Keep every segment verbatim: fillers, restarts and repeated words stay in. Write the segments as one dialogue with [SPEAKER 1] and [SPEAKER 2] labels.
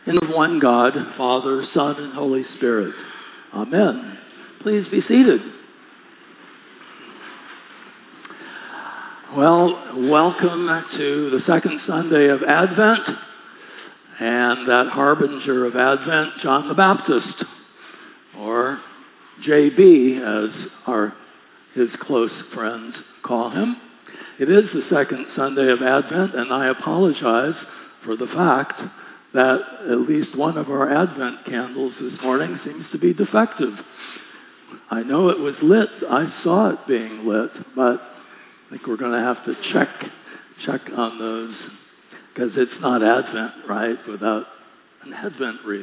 [SPEAKER 1] In the one God, Father, Son, and Holy Spirit. Amen. Please be seated. Well, welcome to the second Sunday of Advent, and that harbinger of Advent, John the Baptist, or J B, as our his close friends call him. It is the second Sunday of Advent, and I apologize for the fact that at least one of our Advent candles this morning seems to be defective. I know it was lit. I saw it being lit, but I think we're going to have to check check on those, because it's not Advent, right, without an Advent wreath.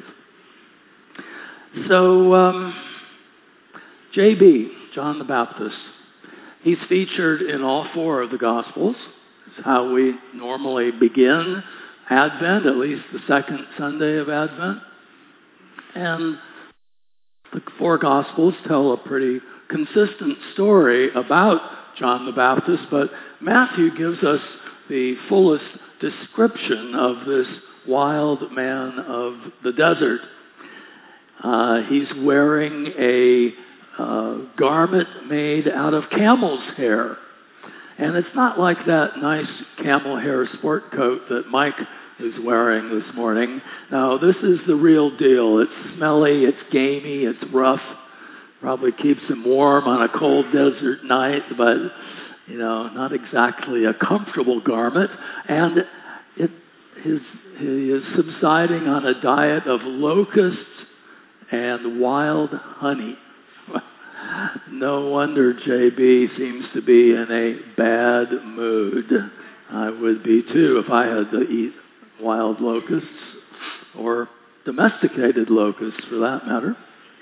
[SPEAKER 1] So, um, J B, John the Baptist, he's featured in all four of the Gospels. It's how we normally begin Advent, at least the second Sunday of Advent. And the four Gospels tell a pretty consistent story about John the Baptist, but Matthew gives us the fullest description of this wild man of the desert. Uh, he's wearing a uh, garment made out of camel's hair. And it's not like that nice camel hair sport coat that Mike is wearing this morning. No, this is the real deal. It's smelly, it's gamey, it's rough. Probably keeps him warm on a cold desert night, but, you know, not exactly a comfortable garment. And it, his, he is subsiding on a diet of locusts and wild honey. No wonder J B seems to be in a bad mood. I would be too if I had to eat wild locusts, or domesticated locusts for that matter.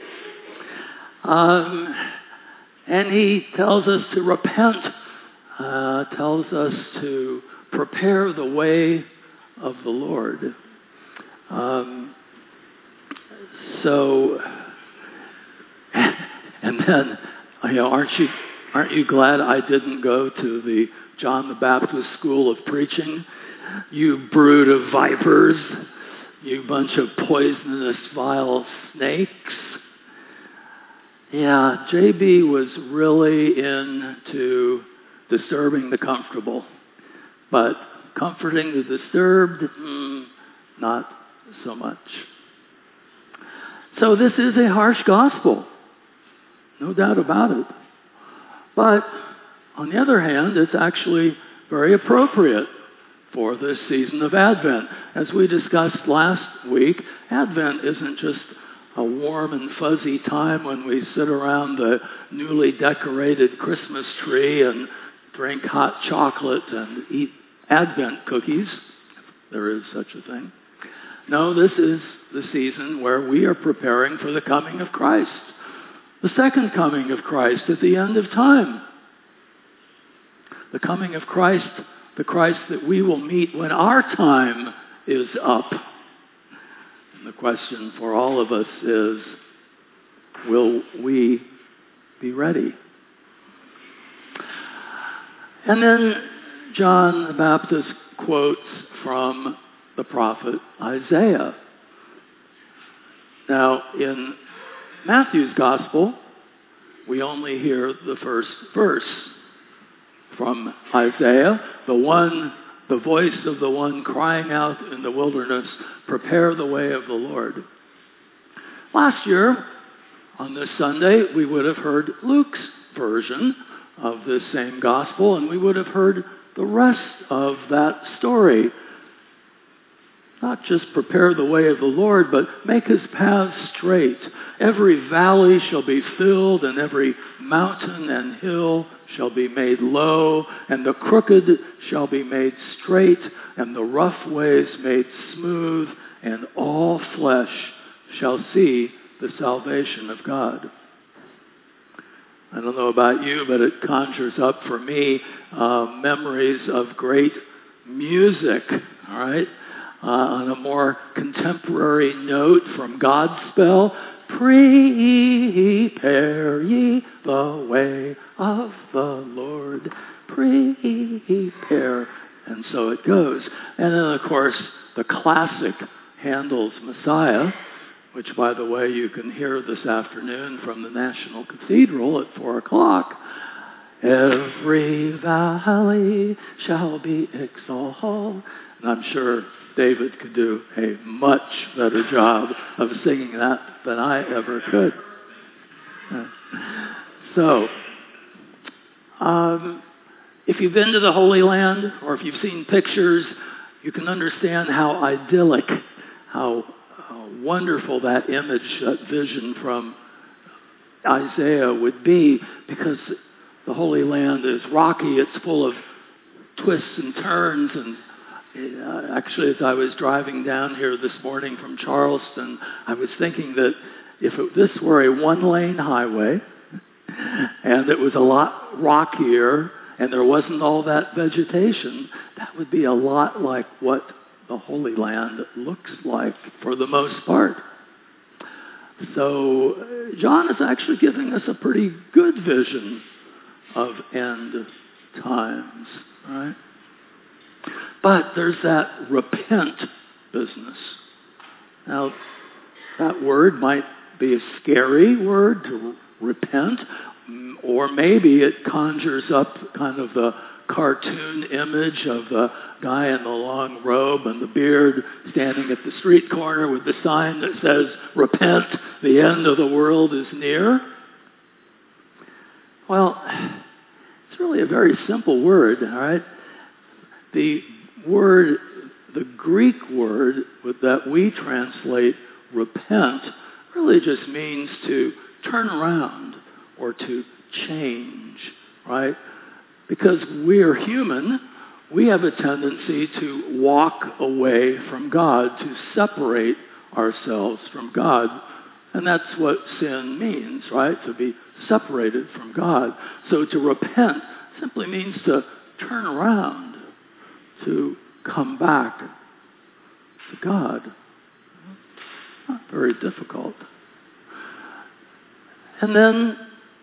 [SPEAKER 1] Um, and he tells us to repent, uh, tells us to prepare the way of the Lord. Um, so... And then, you know, aren't you aren't you glad I didn't go to the John the Baptist School of Preaching? You brood of vipers, you bunch of poisonous, vile snakes. Yeah, J B was really into disturbing the comfortable, but comforting the disturbed, mm, not so much. So this is a harsh gospel. No doubt about it. But on the other hand, it's actually very appropriate for this season of Advent. As we discussed last week, Advent isn't just a warm and fuzzy time when we sit around the newly decorated Christmas tree and drink hot chocolate and eat Advent cookies, if there is such a thing. No, this is the season where we are preparing for the coming of Christ. The second coming of Christ at the end of time. The coming of Christ, the Christ that we will meet when our time is up. And the question for all of us is, will we be ready? And then John the Baptist quotes from the prophet Isaiah. Now, in Matthew's Gospel, we only hear the first verse from Isaiah, the one, the voice of the one crying out in the wilderness, prepare the way of the Lord. Last year, on this Sunday, we would have heard Luke's version of this same Gospel, and we would have heard the rest of that story. Not just prepare the way of the Lord, but make his paths straight. Every valley shall be filled, and every mountain and hill shall be made low, and the crooked shall be made straight, and the rough ways made smooth, and all flesh shall see the salvation of God. I don't know about you, but it conjures up for me uh, memories of great music, all right? Uh, on a more contemporary note from Godspell, prepare ye the way of the Lord, prepare. And so it goes. And then, of course, the classic Handel's Messiah, which, by the way, you can hear this afternoon from the National Cathedral at four o'clock. Every valley shall be exalted. And I'm sure David could do a much better job of singing that than I ever could. So, um, if you've been to the Holy Land, or if you've seen pictures, you can understand how idyllic, how uh, wonderful that image, that vision from Isaiah would be, because the Holy Land is rocky, it's full of twists and turns, and uh, actually as I was driving down here this morning from Charleston, I was thinking that if it, this were a one-lane highway, and it was a lot rockier, and there wasn't all that vegetation, that would be a lot like what the Holy Land looks like for the most part. So uh, John is actually giving us a pretty good vision of end times, right? But there's that repent business. Now, that word might be a scary word, to repent, or maybe it conjures up kind of the cartoon image of the guy in the long robe and the beard standing at the street corner with the sign that says, "Repent, the end of the world is near." Well, it's really a very simple word, all right? The word, the Greek word that we translate repent, really just means to turn around or to change, right? Because we're human, we have a tendency to walk away from God, to separate ourselves from God. And that's what sin means, right? To be separated from God. So to repent simply means to turn around, to come back to God. Not very difficult. And then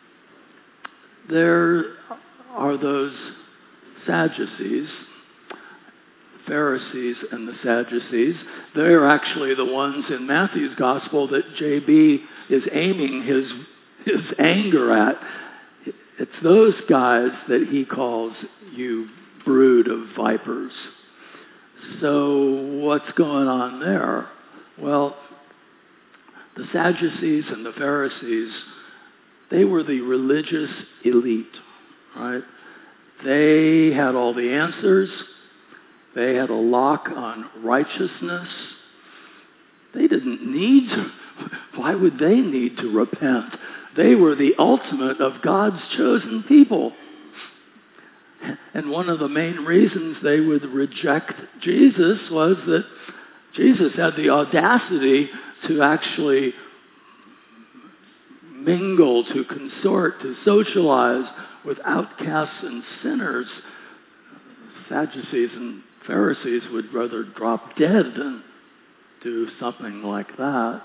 [SPEAKER 1] there are those Sadducees, Pharisees and the Sadducees. They're actually the ones in Matthew's gospel that J B is aiming his, his anger at. It's those guys that he calls you brood of vipers. So what's going on there? Well, the Sadducees and the Pharisees, they were the religious elite, right? They had all the answers. They had a lock on righteousness. They didn't need to. Why would they need to repent? They were the ultimate of God's chosen people. And one of the main reasons they would reject Jesus was that Jesus had the audacity to actually mingle, to consort, to socialize with outcasts and sinners. Sadducees and Pharisees would rather drop dead than do something like that.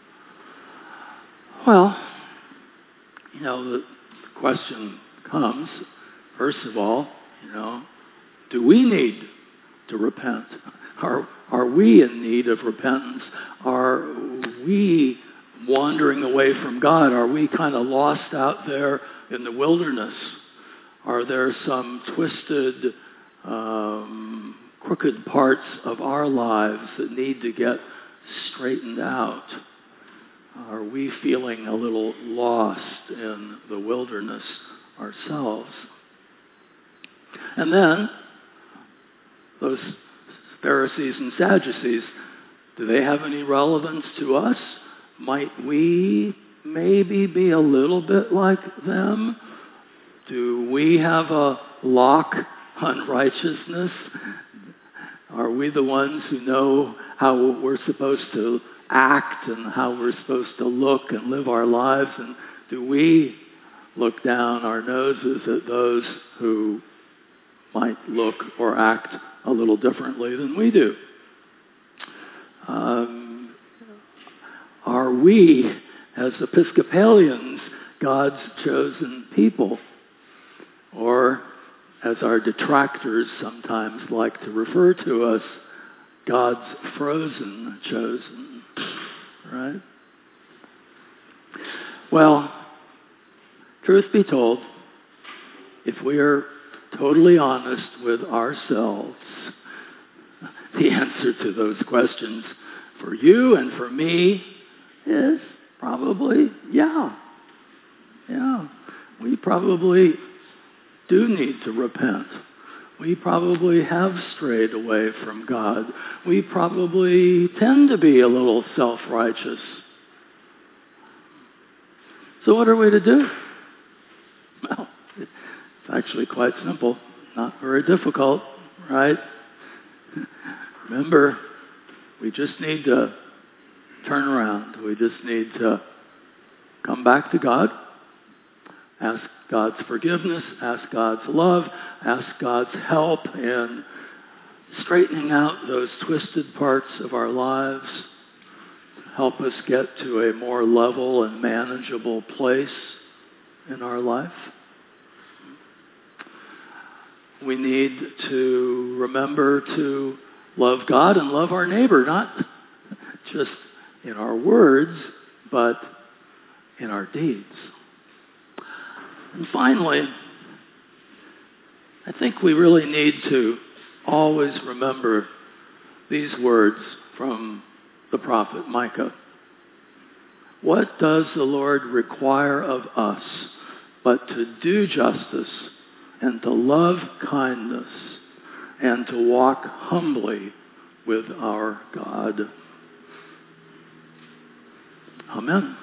[SPEAKER 1] Well, you know, the question comes, first of all, you know, do we need to repent? Are, are we in need of repentance? Are we wandering away from God? Are we kind of lost out there in the wilderness? Are there some twisted, um, crooked parts of our lives that need to get straightened out? Are we feeling a little lost in the wilderness ourselves? And then, those Pharisees and Sadducees, do they have any relevance to us? Might we maybe be a little bit like them? Do we have a lock on righteousness? Are we the ones who know how we're supposed to act and how we're supposed to look and live our lives? And do we look down our noses at those who might look or act a little differently than we do? Um, are we, as Episcopalians, God's chosen people? Or, as our detractors sometimes like to refer to us, God's frozen chosen, right? Well, truth be told, if we are totally honest with ourselves, the answer to those questions for you and for me is probably yeah. Yeah. We probably do need to repent. We probably have strayed away from God. We probably tend to be a little self-righteous. So what are we to do? Well, it's actually quite simple, not very difficult, right? Remember, we just need to turn around. We just need to come back to God, ask God's forgiveness, ask God's love, ask God's help in straightening out those twisted parts of our lives, help us get to a more level and manageable place in our life. We need to remember to love God and love our neighbor, not just in our words, but in our deeds. And finally, I think we really need to always remember these words from the prophet Micah. What does the Lord require of us but to do justice and to love kindness and to walk humbly with our God? Amen.